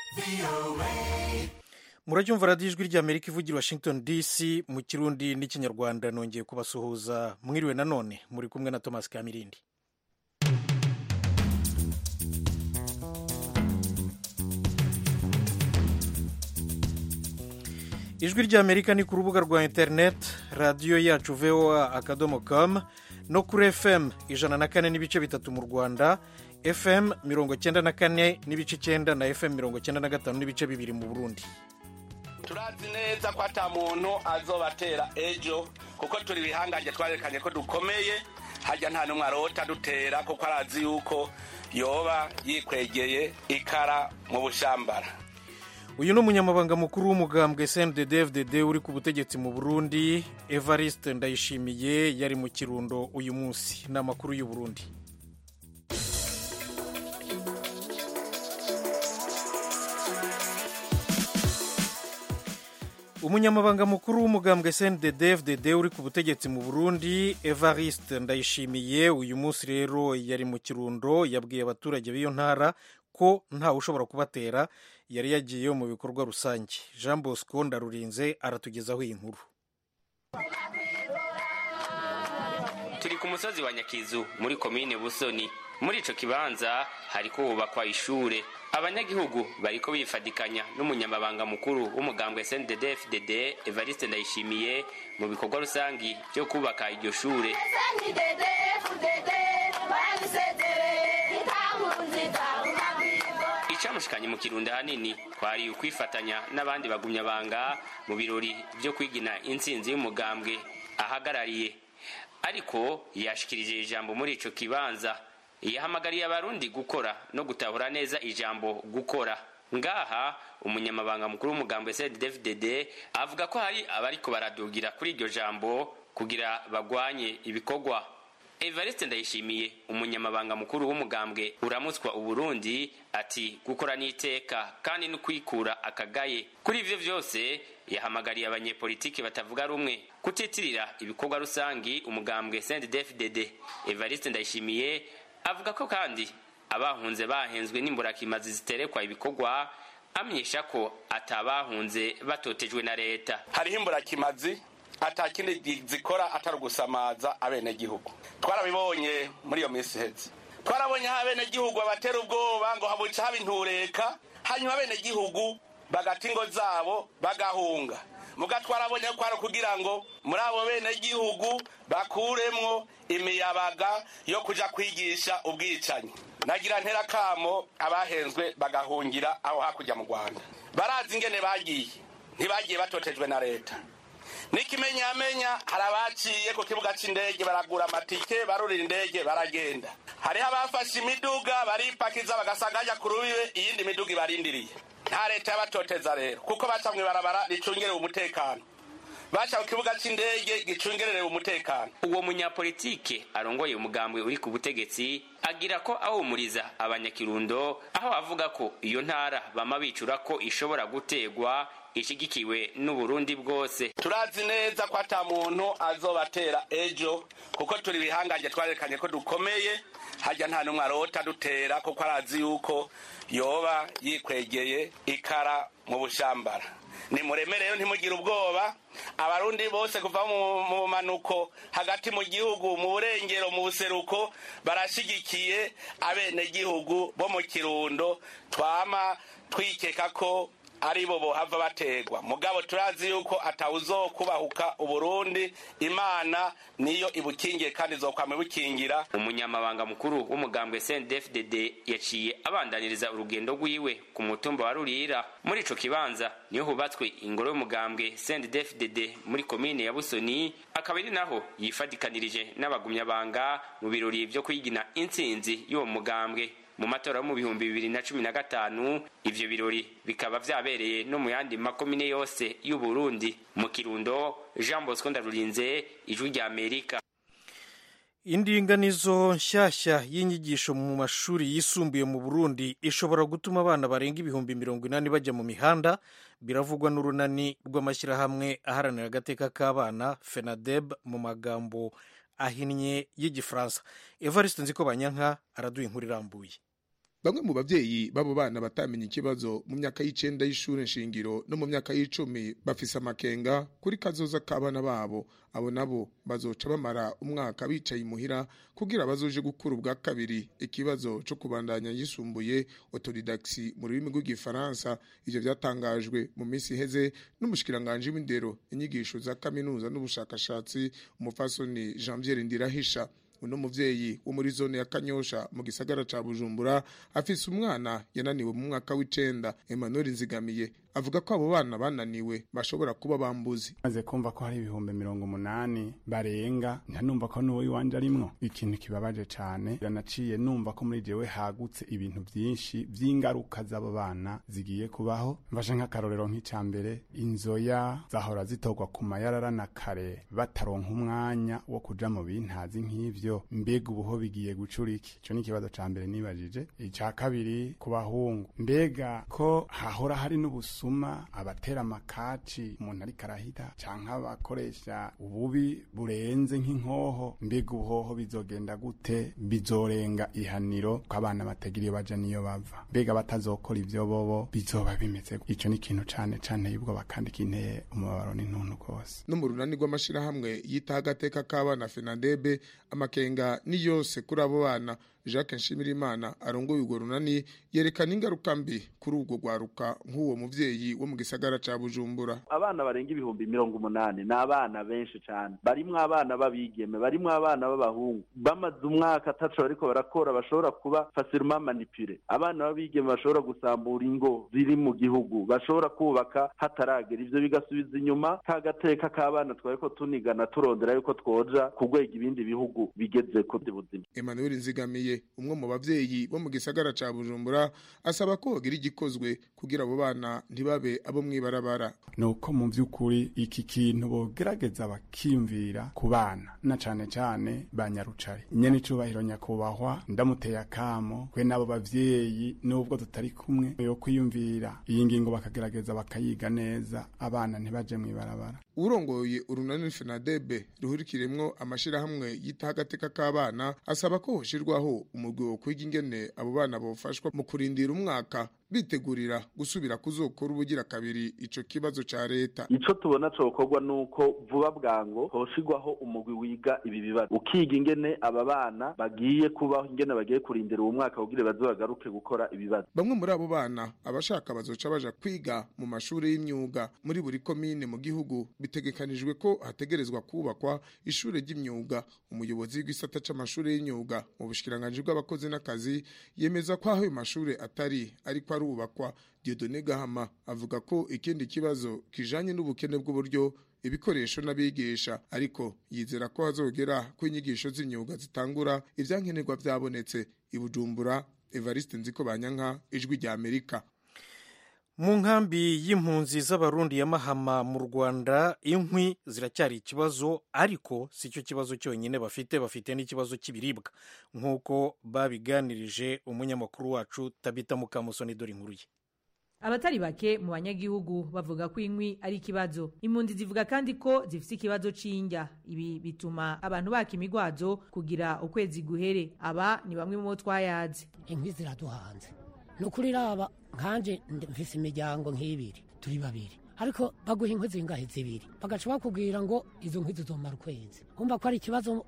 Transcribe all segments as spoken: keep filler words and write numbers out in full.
muracyumva radiyo ijwi ry'amerika ivugira Washington D C mu kirundi n'ikinyarwanda. nongeye kubasuhuza, mwiriwe nanone, muri kumwe na Thomas Kamirindi. ijwi ry'amerika ni ku rubuga rwa interineti, radiyo yacu voa akadomo com, no kuri F M ijana na kane n'ibice bitatu mu Rwanda, F M mirongo cyenda na kane n'ibice icyenda na F M mirongo cyenda na gatanu n'ibice bibiri mu Burundi. Turazi neza ko ata muntu azobatera ejo, kuko turi bihangaje, twarekanye ko dukomeye, hajya nta numwe arota dutera, kuko arazi yuko yoba yikwegeye ikara mu bushambara. Uyu ni umunyamabanga mukuru w'umugambwe C N D D F D D uri ku butegetsi mu Burundi, Evariste Ndayishimiye, yari mu Kirundo uyu munsi. Ni amakuru y'u Burundi. Umunyamabanga mukuru w'umugambwe C N D D F D D uri ku butegetsi mu Burundi, Evariste Ndayishimiye, uyu munsi rero yari mu Kirundo, yabwiye abaturage b'iyo ntara ko nta ushobora kubatera, yari yagiye mu bikorwa rusange. Jean Bosco Ndarurinze aratugezaho iyi nkuru. Turi ku musozi wa Nyakizu muri komine Busoni. Muri ico kibanza hariko hubakwa ishure. Abanyagihugu bariko bifadikanya n'umunyamabanga mukuru w'umugambwe C N D D F D D Evariste Ndayishimiye mu bikorwa rusangi byo kubaka iryo shure. Icamushikanye mu Kirundo hanini kwari ukwifatanya n'abandi bagumyabanga mu birori byo kwigina intsinzi y'umugambwe ahagarariye. Ariko yashikirije ijambo muri ico kibanza, yahamagariye abarundi gukora no gutahura neza ijambo gukora. Ngaha umunyamabanga mukuru w'umugambwe C N D D F D D avuga ko hari abariko baradugira kuri iryo jambo kugira bagwanye ibikorwa. Evariste Ndayishimiye, umunyamabanga mukuru w'umugambwe uramutswa Uburundi, ati gukora n'iteka kandi no kwikura akagaye. Kuri ivyo vyose yahamagariye abanyepolitiki batavuga rumwe kutitirira ibikorwa rusangi umugambwe C N D D F D D. Evariste Ndayishimiye avuga ko kandi abahunze bahenzwe n'imburakimazi ziterekwa ibikorwa, amenyesha ko atabahunze batotejwe na leta. Hariho imburakimazi atakindi zikora atari gusamaza abene gihugu. Twarabibonye muri iyo minsi heze. Twarabonye ha abene gihugu abatera ubwoba ngo habuca haba intureka, hanyuma abene gihugu bagata ingo zabo bagahunga. Muga twarabonye ko ari kugira ngo muri abo bene gihugu bakuremwo imiyabaga yo kuja kwigisha ubwicanyi. Nagira ntera kamo abahenzwe bagahungira aho hakurya mu Rwanda. Barazi ingene bagiye, ntibagiye batotejwe na leta. Nikimenya amenya harabaciye ku kibuga c'indege baragura amatike, barurira indege baragenda. Hari abafashe imiduga baripakiza bagasanganya ku rubibe, iyindi miduga ibarindiriye. Nta leta yabatoteza rero, kuko baca mw'ibarabara ricungerera umutekano. Baca ku kibuga c'indege gicungerere umutekano. Uwo munyapolitike arongoye umugambwe uri ku butegetsi agira ko ahumuriza abanyakirundo, aho avuga ko iyo ntara bama bicura ko ishobora gutegwa ishigikiwe n'Uburundi bwose. Turazi neza ko ata muntu azobatera ejo, kuko turi bihangaje, twarekanye ko dukomeye, hajya nta numwe arota dutera, kuko arazi yuko yoba yikwegeye ikara mu bushambara. Ni muremereyo ntimugire ubwoba, abarundi bose kuva mu manuko hagati mu gihugu, mu burengero, mu buseruko barashigikiye abene gihugu bo mu Kirundo. Twama twikeka ko ari bo bohava bategwa, mugabo turazi yuko atawuzokubahuka Uburundi. Imana niyo ibukingiye kandi izokwama ibukingira. Umunyamabanga mukuru w'umugambwe C N D D F D D yaciye abandaniriza urugendo rwiwe ku mutumba wa Rurira. Muri ico kibanza niho hubatswe ingoro y'umugambwe C N D D F D D muri komine ya Busoni, akabiri naho yifadikanirije n'abagumyabanga mu birori byo kwigina intsinzi y'uwo mugambwe mu matora mu bihumbi bibiri na cumi na gatanu. Ivyo birori bikaba vyabereye no mu yandi makomine yose y'u Burundi. Mu Kirundo, Jean Bosco Ndarurinze, Ijwi rya Amerika. Indinganizo nshyashya y'inyigisho mu mashuri yisumbuye mu Burundi ishobora gutuma abana barenga ibihumbi mirongo inani bajya mu mihanda, biravugwa n'urunani rw'amashyirahamwe aharanira agateka k'abana FENADEB mu magambo ahinnye y'igifaransa. Evariste Nzikobanyanka araduha inkuru irambuye. Bamwe mu bavyeyi babo bana batamenye ikibazo mu myaka y'icenda y'ishure nshingiro no mu myaka y'icumi bafise amakenga kuri kazoza k'abana babo. Abo nabo bazoca bamara umwaka bicaye imuhira kugira bazoje gukura ubwa kabiri ikibazo cyo kubandanya yisumbuye autodidaxi mu rurimi rw'igifaransa. Ivyo vyatangajwe mu minsi iheze n'umushikiranganje w'indero, inyigisho za kaminuza n'ubushakashatsi umufasoni Janvier Ndirahisha. Uno muvyeyi wo muri zone ya Kanyosha mu gisagara ca Bujumbura afise umwana yananiwe mu mwaka w'icenda. Emmanuel Nzigamiye avuga ko abo bana bananiwe bashobora kuba bambuzi. Maze kumva ko hari ibihumbi mirongo umunani barenga, ntanumva ko n'uwo iwanje arimwo. Ikintu kibabaje cane, yanaciye numva ko muri jewe hagutse ibintu vyinshi vy'ingaruka z'abo bana zigiye kubaho. Mfashe nk'akarorero nk'icambere, inzoya zahora zitorwa ku mayarara na kare bataronka umwanya wo kuja mu bintazi nk'ivyo, mbega ubuho bigiye gucura iki? Ico ni ikibazo ca mbere nibajije. Ica kabiri ku bahungu, mbega ko hahora hari n'ubusu abatera amakaci umuntu ari karahita canke abakoresha ububi burenze nk'inkoho, mbega ubuhoho bizogenda gute? Bizorenga ihaniro ko abana batagiriye baja niyo bava, mbega batazokora ivyo bobo bizoba bimeze. Ico ni ikintu cane cane y'ubwoba kandi kinteye umubabaro n'intuntu rwose. No mu runani rw'amashirahamwe yitaho agateka k'abana Fenadebe, amakenga ni yose kuri abo bana. Jacques Nshimirimana arongoye urwo runani yerekana ingaruka mbi kuri ubwo rwaruka nk'uwo muvyeyi wo mu gisagara ca Bujumbura. Abana barenga ibihumbi mirongo umunani ni abana benshi cane, barimwo abana babigeme, barimwo abana b'abahungu bamaze umwaka ataco bariko barakora, bashobora kuba facilement manipulé. Abana babigeme bashobora gusambura ingo ziri mu gihugu, bashobora kubaka hataragera. Ivyo bigasubiza inyuma kagateka k'abana twariko tunigana turondera yuko twoja kugwega ibindi bihugu bigezeko by'ubuzima. Emmanuel Nzigamiye, umwe mu bavyeyi bo mu gisagara ca Bujumbura, asaba ko hogira igikozwe kugira abo bana ntibabe abo mwibarabara. Nuko mu vy'ukuri iki kintu bogerageza bakimvira ku bana na cane cane banyarucari. Nyene icubahiro nyakubahwa ndamuteye akamo kwe nabo bavyeyi nubwo tutari kumwe yo kwiyumvira iyi ngingo bakagerageza bakayiga neza, abana ntibaje mwibarabara. Urongoye urunani Fenadebe ruhurikiremwo amashirahamwe yitaho agateka k'abana asaba ko hoshirwaho umugwi wo kwiga ingene abo bana bofashwa mu kurindira umwaka bitegurira gusubira kuzokora ubugira kabiri ico kibazo ca leta. Ico tubona cokorwa nuko vuba bwango hoshirwaho umugwi wiga ibi bibazo, ukiga ingene aba bana bagiye kubaho, ingene bagiye kurindira uwo mwaka kugira bazobagaruke gukora ibibazo. Bamwe muri abo bana abashaka bazoca baja kwiga mu mashuri y'imyuga. Muri buri komine mu gihugu bitegekanijwe ko hategerezwa kubakwa ishure ry'imyuga. Umuyobozi w'isata c'amashuri y'imyuga mu bushikiranganje bw'abakozi n'akazi yemeza ko aho ayo mashure atari ariko arubakwa. Dieudonné Gahama avuga ko ikindi kibazo kijanye n'ubukene bw'uburyo, ibikoresho n'abigisha, ariko yizera ko hazogera ko inyigisho z'imyuga zitangura ivyankenerwa vyabonetse. I Bujumbura, Evariste Nzikobanyanka, Ijwi rya Amerika. Mu nkambi y'impunzi z'abarundi ya Mahama mu Rwanda, inkwi ziracyari ikibazo, ariko si cyo kibazo cyonyine bafite, bafite n'ikibazo cy'ibiribwa nk'uko babiganirije umunyamakuru wacu Tabita Mukamusoni. Dore inkuru ye. Abatari bake mu banyagihugu bavuga ko inkwi ari ikibazo. Impunzi zivuga kandi ko zifite ikibazo c'indya. Ibi bituma abantu baka imigwazo kugira ukwezi guhere. Aba ni bamwe mu twayazi. Inkwi ziraduhanze. Nukuri raba nkanje mfise imiryango nk'ibiri, turi babiri, ariko baguha inkwi zingahe zibiri, bagaca bakubwira ngo izo nkwi zizomara ukwezi. Umva ko ari ikibazo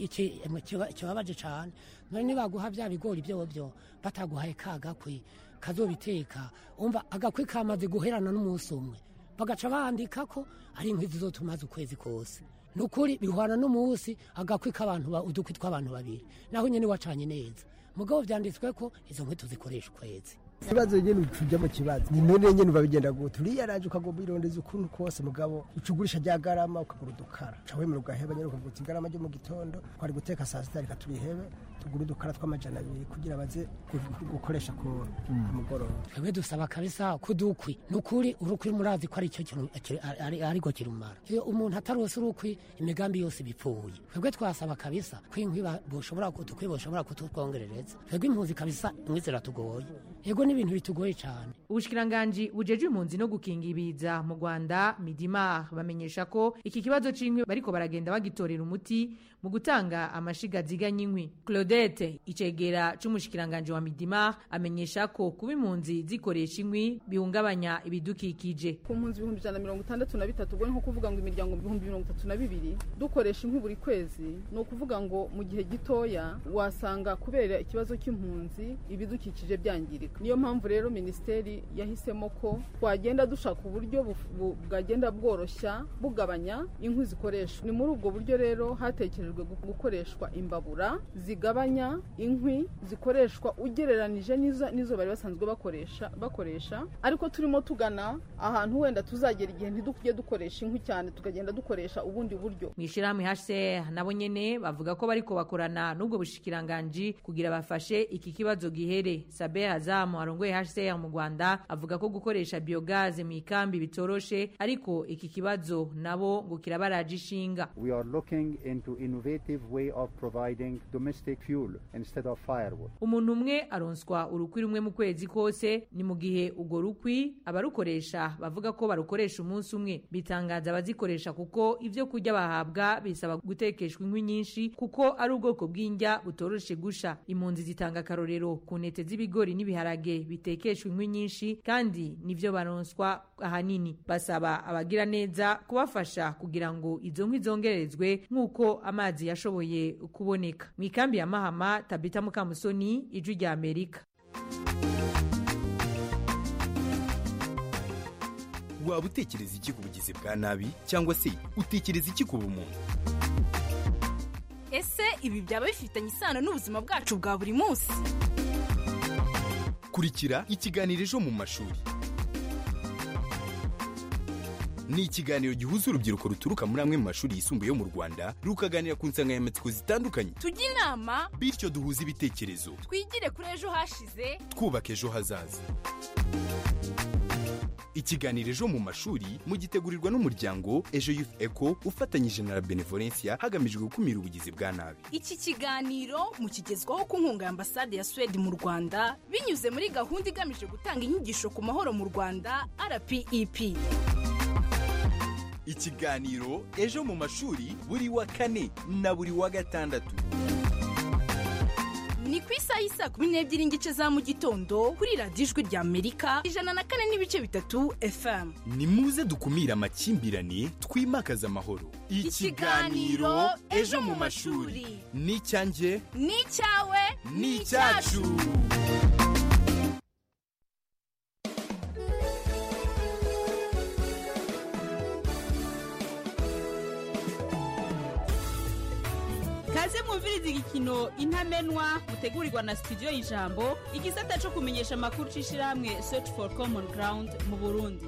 kibabaje cane. None nibaguha vya bigori byo byo bataguhaye kagakwi kazobiteka, umva agakwi kamaze guherana n'umunsi umwe, bagaca bandika ko ari inkwi zizotumaza ukwezi kose. Nukuri bihwana n'umunsi agakwi k'abantu udukwi tw'abantu babiri, naho nyene wacanye neza. Mugabo vyanditswe ko izo nkwi tuzikoresha ukwezi. Ikibazo nyene ucuja mu kibazo ni none nyene babigenda gute? Uriya araje ukagomba irondeza ukuntu kose, mugabo ucugurisha rya garama ukagura udukara, cawe mu rugaheba nyene ukavuga uti garama ryo mu gitondo kwari guteka saa sita reka turihebe tugura udukara tw'amajana abiri kugira baze gukoresha ku mugoroba. Twebwe dusaba kabisa kudukwi, nukuri urukwi murazi ko ari cyo kintu ariko kirumara. Iyo umuntu atarose urukwi imigambi yose bipfuye. Twebwe twasaba kabisa ko inkwi boshobora kudukwi boshobora kututwongerereza. Twebwe impunzi kabisa inkwi ziratugoye. ego n'ibintu bitugoye cyane. Ubushikiranganji bujeje impunzi no gukinga ibiza mu Rwanda Midimar bamenyesha ko iki kibazo c'inkwi bariko baragenda bagitorera umuti mu gutanga amashiga ziganya inkwi. Claudette icegera c'umushikiranganje wa Midimar amenyesha ko kuba impunzi zikoresha inkwi bihungabanya ibidukikije. Ku mpunzi ibihumbi ijana na mirongo itandatu na bitatu ubwo nko kuvuga ngo imiryango ibihumbi mirongo itatu na bibiri dukoresha inkwi buri kwezi, no kuvuga ngo mu gihe gitoya wasanga kubera ikibazo cy'impunzi ibidukikije byangirika. Niyo mpamvu rero ministeri yahisemo ko twagenda dushaka uburyo bwagenda bworoshya bugabanya inkwi zikoreshwa. Ni muri ubwo buryo rero hatekerejwe gukoreshwa imbabura zigabanya inkwi zikoreshwa ugereranije nizo nizo bari basanzwe bakoresha bakoresha ariko turimo tugana ahantu wenda tuzagera igihe ntidukujye dukoresha inkwi cyane tukagenda dukoresha ubundi buryo. Mwishirahamwe H C R nabo nyene bavuga ko bariko bakorana n'ubwo bushikiranganji kugira bafashe iki kibazo gihere. Sabe Hazamu arongoye H C R mu Rwanda avuga ko gukoresha biogaze mu ikambi bitoroshe ariko iki kibazo nabo ngo kirabaraje ishinga. We are looking into innovative way of providing domestic fuel instead of firewood. Umuntu umwe aronswa urukwi rumwe mu kwezi kose, ni mu gihe ugo rukwi abarukoresha bavuga ko barukoresha umunsi umwe. Bitangaza abazikoresha kuko ivyo kurya bahabwa bisaba gutekeshwa inkwi nyinshi kuko ari ubwoko bw'indya butoroshe gusha. Impunzi zitanga karorero ku ntete z'ibigori n'ibiharage bitekeshwa inkwi nyinshi kandi nivyo baronswa ahanini. Basaba abagira neza kubafasha kugira ngo izo nkwi zongerezwe nk'uko amazi yashoboye kuboneka. Mu ikambi ya Mahama, Tabita Mukamusoni, Ijwi rya Amerika. Waba utekereza iki ku bugizi bwa nabi cyangwa se utekereza iki ku bumuntu? Ese ibi byaba bifitanye isano n'ubuzima bwacu bwa buri munsi? Kurikira ikiganiro Ejo mu mashuri. Ni ikiganiro gihuza urubyiruko ruturuka muri amwe mu mashuri yisumbuye yo mu Rwanda rukaganira ku nsanganyamatsiko zitandukanye. Tujye inama bityo duhuze ibitekerezo. Twigire kuri ejo hashize, twubaka ejo hazaza. Ikiganiro Ejo mu mashuri mugitegurirwa n'umuryango Ejo Youth Eco ufatanyije na Benevolencia hagamijwe gukumira ubugizi bwa nabi. Iki kiganiro mukigezwaho ku nkunga ya Ambasade ya Sweden mu Rwanda binyuze muri gahunda igamije gutanga inyigisho ku mahoro mu Rwanda R P E P. Ikiganiro Ejo mu mashuri buri wa kane na buri wa gatandatu. Ni ku isaha y'isa kumi n'ebyiri n'igice za mu gitondo kuri radiyo Ijwi rya Amerika ijana na kane n'ibice bitatu F M. Ni muze dukumira amakimbirane twimakaza amahoro. Ikiganiro Ejo mu mashuri ni icyanjye, ni icyawe, ni icyacu. Kaze mwumviriza igikino Intamenwa mutegurirwa na studio y'Ijambo igisata cyo kumenyesha makuru cishirahamwe Search for Common Ground mu Burundi.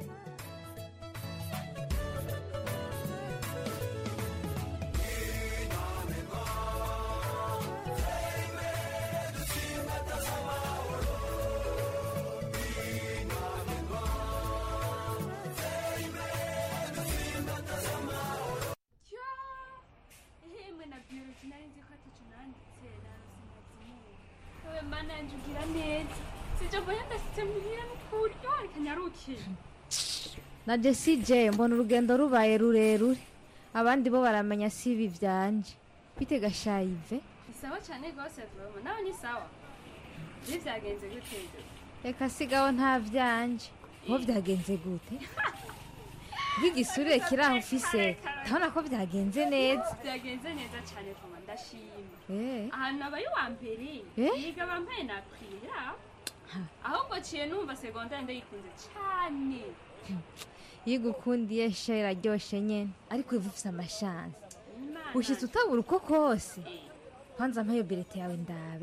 Na Jesse J mbona urugendo rubaye rurerure abandi bo baramenya si ibi vyanje bite gashayive isawa cyane gose vuba nawe ni sawa bivyagenze gute reka sigaho nta vyanje ho vyagenze gute bigisure kiraho ufise tabona ko vyagenze neza vyagenze neza cyane kuma ndashima eh ahantu abaye wa mbere yiga bambaye na kwira ahubwo ciye numva secondaire ndayikunze cyane yigukundiye shera ryoshe nyene ariko ivufise amashansi ushitse utabura uko kose kwanza mpayo bilete yawe ndabe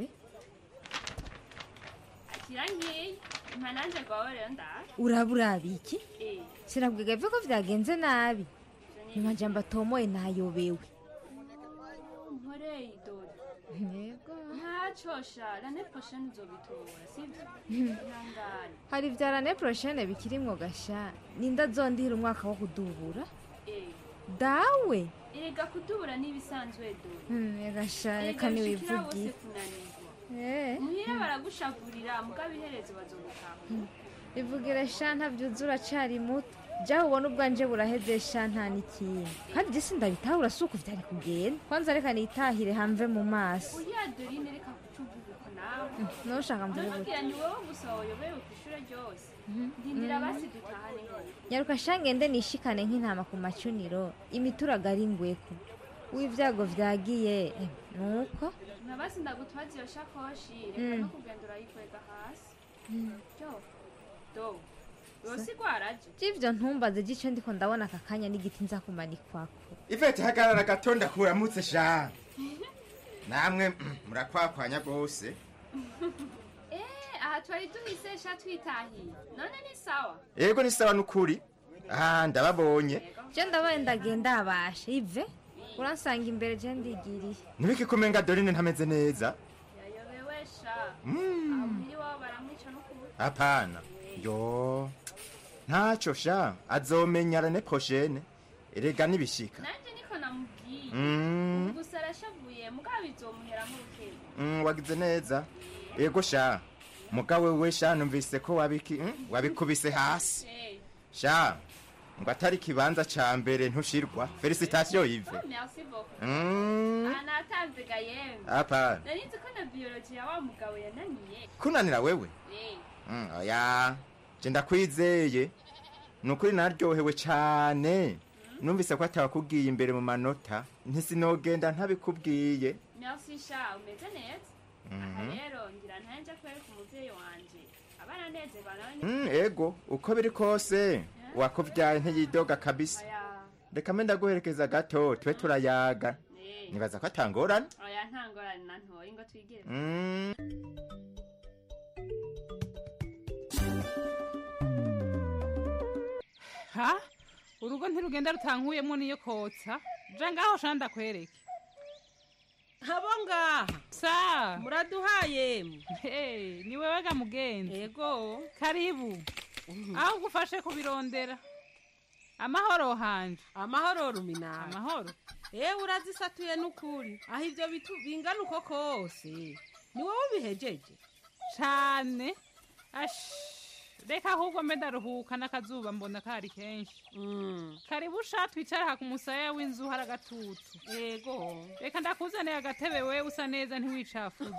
akiranye impananje gwawe rero ndabe urabura biki eh sinabwiga byo ko vyagenze nabi nimajamba tomoye nayobewe mporeye idode yego ntacosha l'année prochaine uzobitora sivyo ntangane hari vya l'année prochaine bikirimwo gasha ninda zondihira umwaka wo kudubura eh dawe erega kudubura nibisanzwe do hmm gasha reka niwivugi Eh. muhira baragushavurira mugabo iherezo bazogutahura Ivugire sha ntavyuzura cari muto. Jaho ubona ubwanje buraheze sha nta n'ikintu. Kandi je sindabitahura suko vyari kugenda. Kwanza reka nitahire hamve mu maso. uya Dorine reka kucuvuga nawe Noshaka mvuge gute. nababwira ni wowe gusa wayobewe kw'ishure ryose ndindira basi dutahane Nyaruka shangende nishikane nk'intama ku macuniro. Imituraga ari ngweko. W'ivyago vyagiye eh, nuko. nabasi ndagutwaza iyo shakoshi reka Mm. no kugenda urayikwega hasi Mm. jo do yose gwaraje Jivyo ntumbaze gico ndiko ndabona aka kanya n'igiti nza kumanikwako. Ivete hagarara gatonda kuramutse sha. Namwe murakwakwanya gose. eh aha twari duhise sha twitahiye none ni sawa Yego ni sawa nukuri. Ah ndababonye. Je ndabaye ndagenda abashe ive. Uransanga imbere je ndigiriye. Nibiki kumenga Dorine ntameze neza? yayobewe sha Mm. aho muri wabo baramwica no kubuta Hapana. Yo. Ntacho sha azomenya rene prochaine. Erega nibishika. nanje niko namubwiye Mm. gusa arashavuye mugabo bizomuhera mu rukero Mm, wagize neza. Yego sha. Mugawe we sha numvise ko wabiki mm, wabikubise hasi. eh Sha. Ngo atari kibanza ca mbere ntushirwa. Felicitation Yves. oh, merci beaucoup Mm. anatanze gayembe Hapana. nari nzi ko na biology ya wa mugabo yananiye Kunanira wewe? eh Mm, oya. Je ndakwizeye. Nukuri naryohewe cyane. Numvise ko atakubwiye imbere mu manota. Ntisinogenda ntabikubwiye. merci sha umeze neza aha Mhm. rero ngira ntanje kwere ku muvyeyi wanje abana neze banawe Mm, ego, uko biri kose. Wakuvyaye ntiyidoga kabisa. oya Reka mbe ndaguherekeza gato, twe turayaga. eh Nibaza ko atangorana. oya ntangorane na ntoyi ngo twigire Mm. ha urugo ntirugenda rutankuyemo niyo kotsa ja ngaho shanda ndakwereke habo ngaha sa muraduhaye hey, ni wewe ga mugenzi yego karibu aho gufashe kubirondera amahoro hanje amahoro ruminara amahoro ewe urazisatuye n'ukuri aho ibyo bitu bingana uko kose ni wowe ubihejeje cane ash reka ahubwo mbe ndaruhuka n'akazuba mbona kari kenshi karibu sha twicara aha ku musaya w'inzu hari agatutsi yego reka ndakuzaniye agatebe we usa neza ntiwicafuze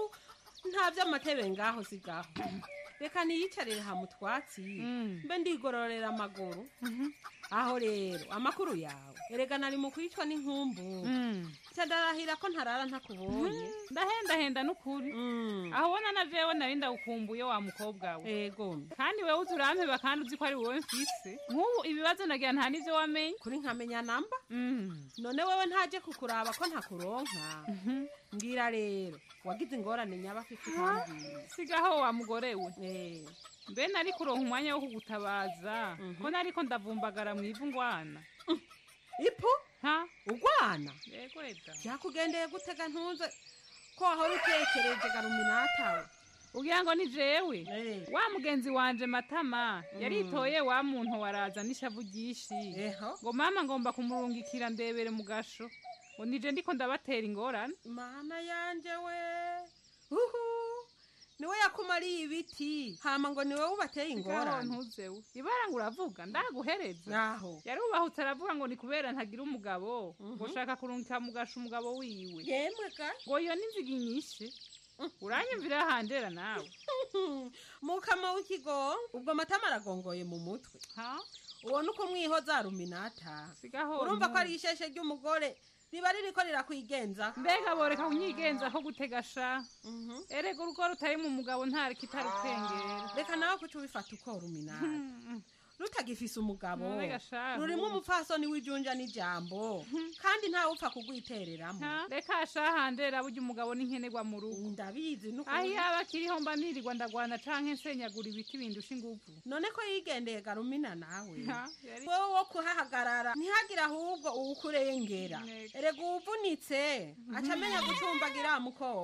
nta by'amatebe ngaho sigaho reka niyicarire ha mu twatsi mbe ndigororera amaguru aho rero amakuru yawe erega nari mu kwicwa n'inkumbu ndarahira ko ntarara ntakubonye ndahendahenda n'ukuri aho ubona na jewe nari ndagukumbuye wa mukobwa we yego kandi wewe uzi urampeba kandi uzi ko ari wowe mfise nk'ubu ibibazo nagira nta n'ivyo wamenye kuri nkamenya namba none wewe ntaje kukuraba ko ntakuronka mbwira rero wagize ingorane nyaba afite utambwiye sigaho wa mugore we mbe nari kuronka umwanya wo kugutabaza ko nariko ndavumbagara mu ivu ngwana ipo ha ugwana yego eda byakugendeye gutega ntuze ko wahora utekereje garuminatawe ugira ngo ni jewe wa mugenzi wanje Matama yaritoye wa muntu waraza n'ishavu ryinshi ngo mama ngomba kumurungikira ndebere mu gasho ngo nije ndiko ndabatera ingorane mana yanje we uhu niwe yakumariye ibiti hama ngo niwe ubateye ingorane ntuzewe ibara ngo uravuga ndaguhereza naho yari ubahutse aravuga ngo ni kubera ntagira umugabo ngo shaka kurungika mu gasho umugabo wiwe yemwe ga ngo iyo n'inziga nyinshi uranyumvira handera nawe mukama w'ikigo ubwo Matama aragongoye mu mutwe ha uwo nuko mwihoza ruminata sigaho urumva ko ari isheshe ry'umugore riba ririko rirakwigenza mbega boreka kunyigenza ko gutegasha erega urugo rutari mu mugabo ntari kitarutengera reka nawe kuca ubifata uko ruminata rutagifise umugabo rurimo umupfasoni w'ijunja n'ijambo kandi ntawe upfa kugwitereramo reka shahandera burya umugabo n'inkenerwa mu rugo ndabizi nuko aho yaba akiriho mba nirirwa ndagwana canke nsenyagura ibiti bindusha inguvu none ko yigendeye garumina nawe wowe wo kuhahagarara ntihagire ahubwo uwukurengera erega uwuvunitse aca amenya gucumbagira mukobwa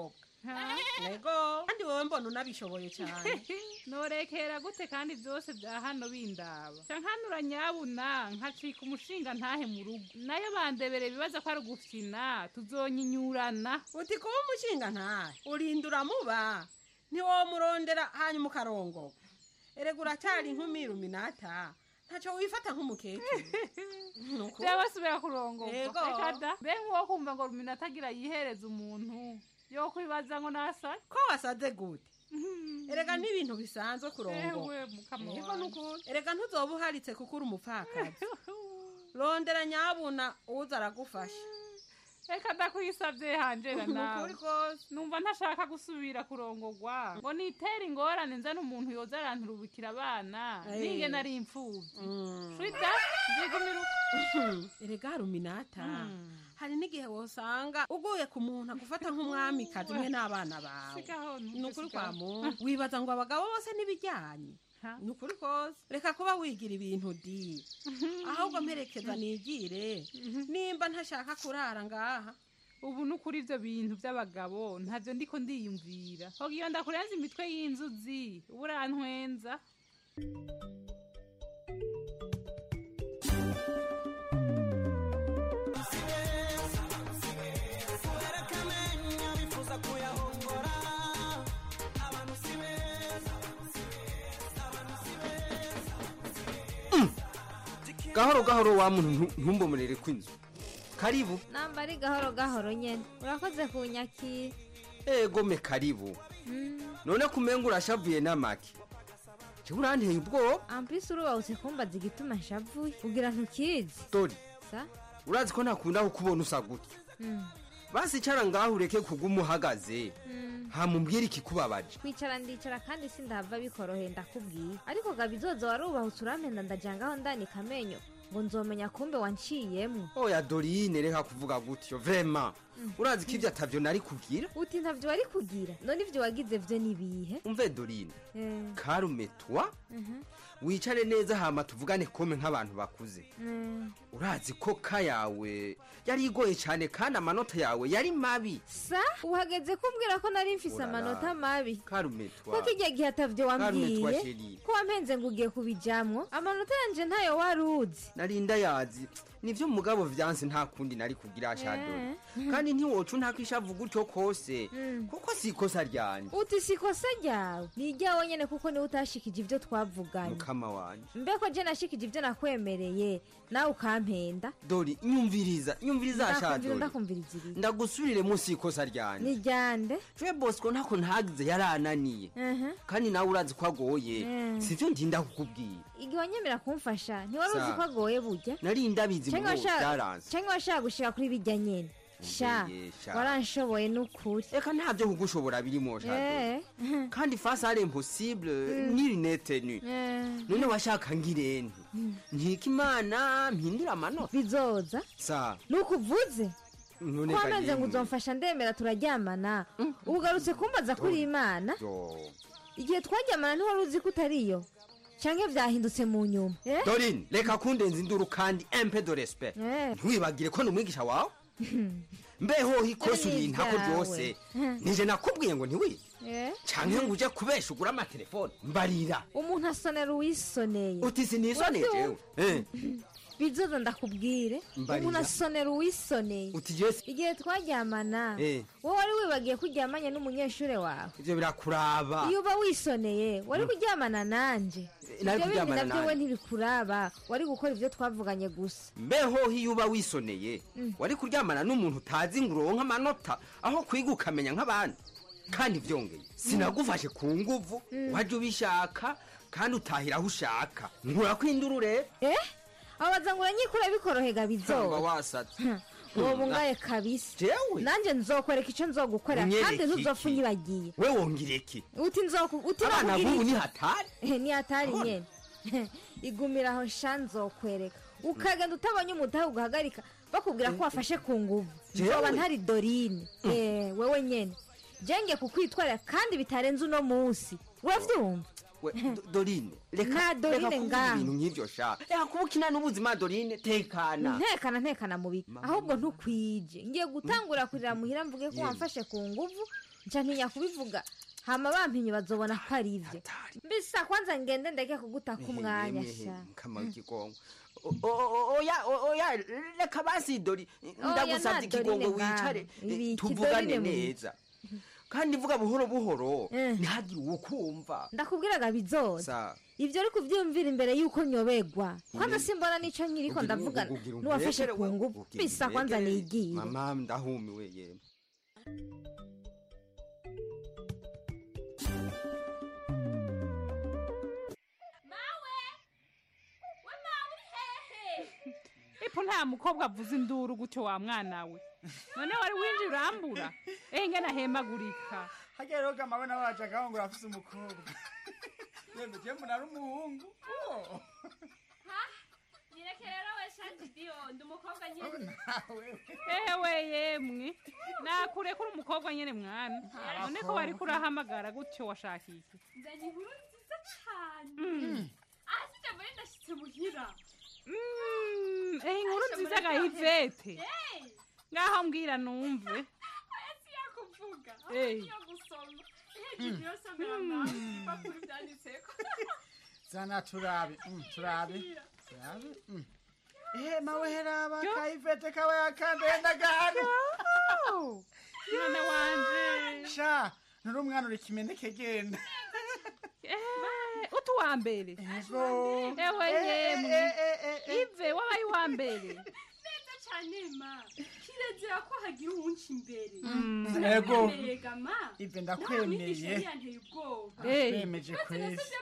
nego kandi wowe mbona unabishoboye cyane norekera gute kandi byose bya hano bindaba cankanura nyabuna nkacika umushinga ntahe mu rugo nayo bandebere bibaza ko ari gufina tuzonyinyurana uti kuba umushinga ntahe urindura muba ntiwomurondera hanyuma ukarongo erega uracyari inkumi iluminata ntacyo wifata nk'umukecuru jewe subira kurongorwa reka da mbe nk'uwo kumva ngo luminata agira yihereza umuntu yo kwibaza ngo nasaze ko wasaze gute erega n'ibintu bisanzwe kurongo ewe mukama yego nukuri erega ntuzoba uharitse kuko uri umupfakazi rondera nyabuna uza aragufasha reka ndakwisabye hanjera nawe numva ntashaka gusubira kurongorwa ngo nitere ingorane nzane umuntu yoza aranturubikira abana ninge nari imfubyi shwita nzigumira erega ruminata hari n'igihe wosanga uguye ku muntu agufata nk'umwamikazi umwe n'abana bawe ni ukuri kwa muntu wibaza ngo abagabo bose n'ibijyanye ni ukuri kose reka kuba wigira ibintu di ahubwo mperekeza nigire nimba ntashaka kurara ngaha ubu nukuri ibyo bintu by'abagabo ntabyo ndiko ndiyumvira hoga iyo ndakurenza imitwe y'inzuzi ubu urantwenza gahoro gahoro wa muntu ntumbomurere kwinzu karibu namba ari gahoro gahoro nyene urakoze kunyakira ego me karibu none kumenga urashavuye n'amaki cyo uranteye ubwo ampisi urubahutse kumbaza igituma nshavuye kugira ntukizi dori sa urazi ko ntakunda kukubona usa gutya basi icara ngaho ureke kuguma uhagaze hamumbwira ikikubabaje kwicara ndicara kandi sindahava bikoroheye ndakubwiye ariko gabizoza warubahutse urampenda ndajangaho ndanika amenyo ngo nzomenya kumbe wanciyemwo oya dorine reka kuvuga gutyo vrema urazi ko ivyo atavyo nari kugira uti ntavyo wari kugira none ivyo wagize vyo nibihe umve dorine karume twa wicare neza hama tuvugane kome nk'abantu bakuze urazi ko ka yawe yari igoye cyane kandi amanota yawe yari mabi sa uhageze kumbwira ko nari mfise amanota mabi karume twa ko kijya gihe atavyo wambwiye ko wampenze ngo ugiye kubijamwo amanota yanje ntayo waruzi narinda yazi nivyo mugabo vyanse nta kundi nari kugira ashadori kandi ntiwocu ntakishavuga gutyo kose kuko sikosa ryanje uti sikosa ryawe ni ryawe nyene kuko niwe utashikije ivyo twavuganye mukama wanje mbeko je nashikije ivyo nakwemereye nawe ukampenda dori nyumviriza nyumviriza ashadori ndakumviriza ibi ndagusubirire munsi ikosa ryanje ni ryande twe bosco ntako ntagize yarananiye kandi nawe urazi ko agoye sivyo ndinda kukubwira igihe wanyemera kumfasha ntiwari uzi ko agoye burya nari ndabizi mu byaranze cyangwa washaka gushika kuri bijya nyene sha waranshoboye n'ukuri reka ntabyo kugushobora birimo shadori kandi face à l'impossible ni nete nu none washaka ngirente ntikimana mpindura amanota bizoza sa nukuvuze ko wamenze ngo uzomfasha ndemera turaryamana ugarutse kumbaza kuri imana igihe twaryamana ntiwari uzi ko utariyo canke vyahindutse mu nyuma dorine reka kundenza induru kandi un peu de respect ntiwibagire ko numwigisha wawe mbeho ikosa urintako ryose nije nakubwiye ngo ntiwize canke ngo uje kubesha ugura amatelefone mbarira umuntu asonera uwisoneye uti sinisoneye jewe bizoza ndakubwire umuntu asonera uwisoneye igihe twaryamana wowe wari wibagiye ko uryamanye n'umunyeshure wawe ivyo birakuraba iyo uba wisoneye wari kuryamana nanje ivyo bindi navyo we ntibikuraba wari gukora ivyo twavuganye gusa mbeho iyo uba wisoneye wari kuryamana n'umuntu utazi ngo uronke amanota aho kwiga ukamenya nk'abandi kandi vyongeye sinagufashe ku nguvu waje ubishaka kandi utahira aho ushaka nkurakwinduru rero eh abaza ngo uranyikura bikorohega bizoba wasatse uwo bungaye kabisa jewe nanje nzokwereka ico nzogukorera kandi ntuzopfa unyibagiye we wongire iki uti nzoku uti abana bubu ni hatari ni hatari nyene igumira aho sha nzokwereka ukagenda utabonye umutahe ugahagarika bakubwira ko wafashe ku nguvu nzoba ntari dorine eh wewe nyene jenge kukwitwarira kandi bitarenze uno munsi uravyumva dorine reka dorine ngaho ibintu nk'ivyo sha reka kubukina n'ubuzima dorine tekana ntekana ntekana mubi ahubwo ntukwije ngiye gutangura kurira muhira mvuge ko wamfashe ku nguvu nca ntinya kubivuga hama bampinye bazobona ko ari ivyo mbisa kwanza ngende ndeke kugutaka umwanya sha kama kigongo oya oya reka basi dori ndagusabye ikigongo wicare tuvugane neza kandi vuga buhoro buhoro ntihagire uwo kumva ndakubwiraga bizoza ivyo ari kuvyumvira imbere yuko nyobegwa kwanza simbona nico nkiriko ndavugana nuwafashe ku nguvu bisa kwanza nigiye mama ndahumiwe yemwe ipo nta mukobwa avuza induru gutyo wa mwana we none wari winjira urambura ehe ngena hemagurika hajya rero kama na waje gaho ngo afise umukobwa yemwe je mbona ari umuhungu ha nyireke rero we shanje dio ndi umukobwa nyene ewe yemwe nakure kuri umukobwa nyene mwana none ko wari kurahamagara gutyo washaka iki ndani inkuru nziza cane asije muri ndashitse muhira eh inkuru nziza ga Ivete ngaho mbwira numve ese yakuvuga eh yo gusoma eh gidiyo somera mama bakuru byanditseko zana turabe turabe turabe eh mawe heraba ka Ivete kawe yakandenda gano mwana wanje sha nuri umwana uri kimeneke genda eh utu wa mbere ewe yemwe Ive wabaye wa mbere neza cyane ma kirezera ko hagira uwunci imbere yego gama Ive ndakwemeye kwemeje kwese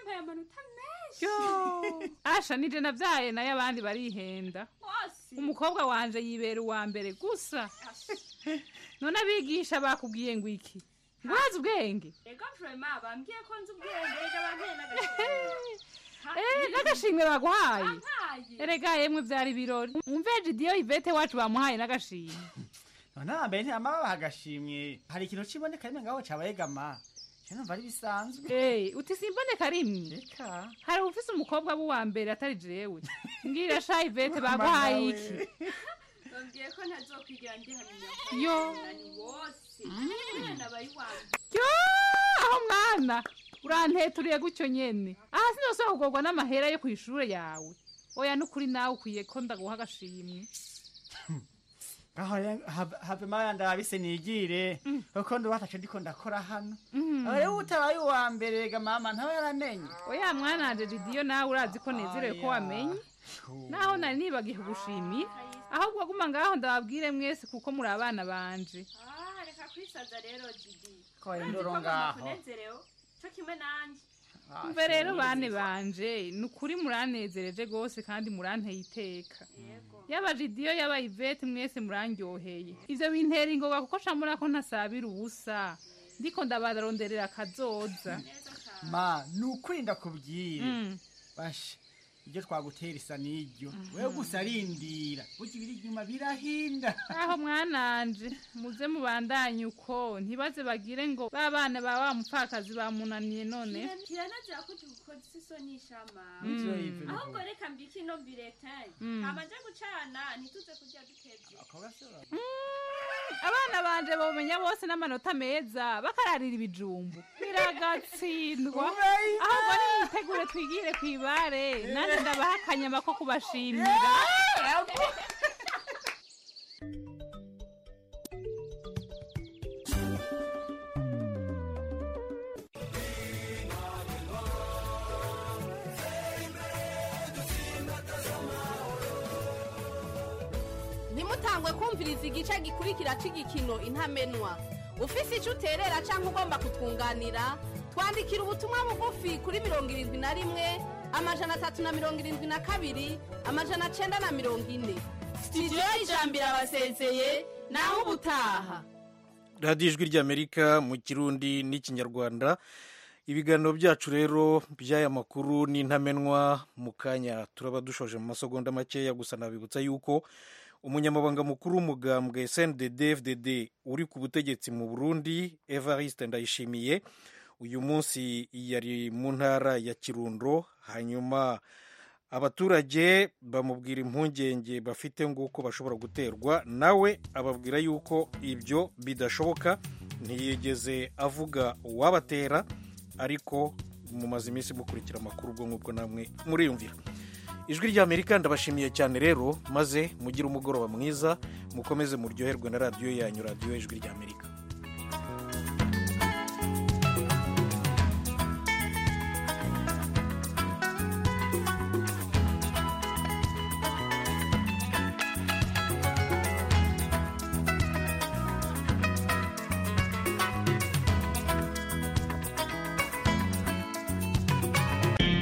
yo asha nije navyaye naye abandi barihenda umukobwa wanje yibera uwa mbere gusa none abigisha bakubwiye ngo iki ngwazi ubwenge ego vraiment bambwiye ko nzi ubwenge ega bambwiye n'agashimwe eh n'agashimwe bagwaye erega yemwe vyari birori umveje dio Ivete wacu bamuhaye n'agashimwe none ambe nti amaba bagashimye hari ikintu kiboneka rimwe ngaho cabaye gama cyane bari bisanzwe eh uti simboneka rimwe reka hari ufise umukobwa bu wa mbere atari jewe ngira sha Ivete bagwaye iki bambwiye ko ntazokwigira ndi hamenya yo wose mwana bari wanje yo aho mwana uranteturiye gutyo nyene aha sinose kugorwa n'amahera yo kwishure yawe oya nukuri nawe ukwiye ko ndaguha agashimwe ngaho have maya ndabise nigire kuko ndubataje ndiko ndakora hano aho utabaye uwa mbere ga mama ntawe yaramenye oya mwana anje Didiyo nawe urazi ko nezerewe ko wamenye naho nari nibagiye kugushimira ahubwo guma ngaho ndababwire mwese kuko muri abana banje ah reka kwisaza rero Didi ko indoro ngaho cyo kimwe nanje mve rero bane banje nukuri muranezereje gose kandi muranteye iteka yaba Didiyo yaba Ivete mwese murandyoheye ivyo bintera ingoga kuko camura ko ntasabira ubusa ndiko ndabaronderera kazoza ma nukwirinda kubwira basha ibyo twagutera isa n'iryo wewe gusa arindira burya ibiri inyuma birahinda aho mwananje muze mubandanye uko ntibaze bagire ngo babana ba wa mupfakazi bamunaniye none kiranazira ko tugukoze isonisha mama ahubwo reka mbiki no biretanye amaje gucana ntituze kurya dukevye abana banje bomenya bose n'amanota meza bakararira ibijumbu biragatsindwa ahubwo niyitegure twigire kwibare nanje ndabaha akanyama ko kubashimira ntimutangwe kumviriza igice gikurikira c'igikino intamenwa ufise ico uterera canke ugomba kutwunganira twandikira ubutumwa bugufi kuri mirongo irindwi na rimwe amajana atatu na mirongo irindwi na kabiri amajana cenda na mirongo ine sitidiyo y'ijambiro abasezeye naho ubutaha radiyo ijwi ry'amerika mu kirundi n'ikinyarwanda ibiganiro byacu rero by'aya makuru n'intamenwa mu kanya turaba dushoje mu masegonda makeya gusa nabibutsa yuko umunyamabanga mukuru w'umugambwe S N D D F D D uri ku butegetsi mu Burundi Evariste Ndayishimiye uyu munsi yari mu ntara ya Kirundo hanyuma abaturage bamubwira impungenge bafite nguko bashobora guterwa nawe ababwira yuko ibyo bidashoboka ntiyigeze avuga uwabatera ariko mumaze iminsi mukurikira amakuru ubwo ngubwo namwe muriyumvira. Ijwi ry'Amerika ndabashimiye cyane rero, maze mugire umugoroba mwiza, mukomeze muryoherwe na radiyo yanyu, radiyo Ijwi ry'Amerika.